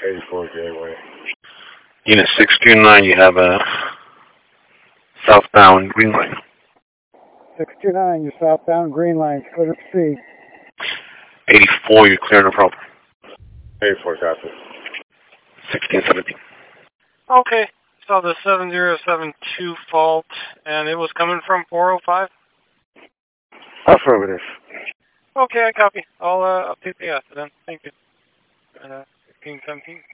84 Gateway. Unit 629, you have a southbound green line. 629, you're southbound green line, split at C. 84, you're clear, no problem. 84, copy. 1617. Okay, saw the 7072 fault, and it was coming from 405? Affirmative. Okay, I copy. I'll update the asset then. Thank you. 1617.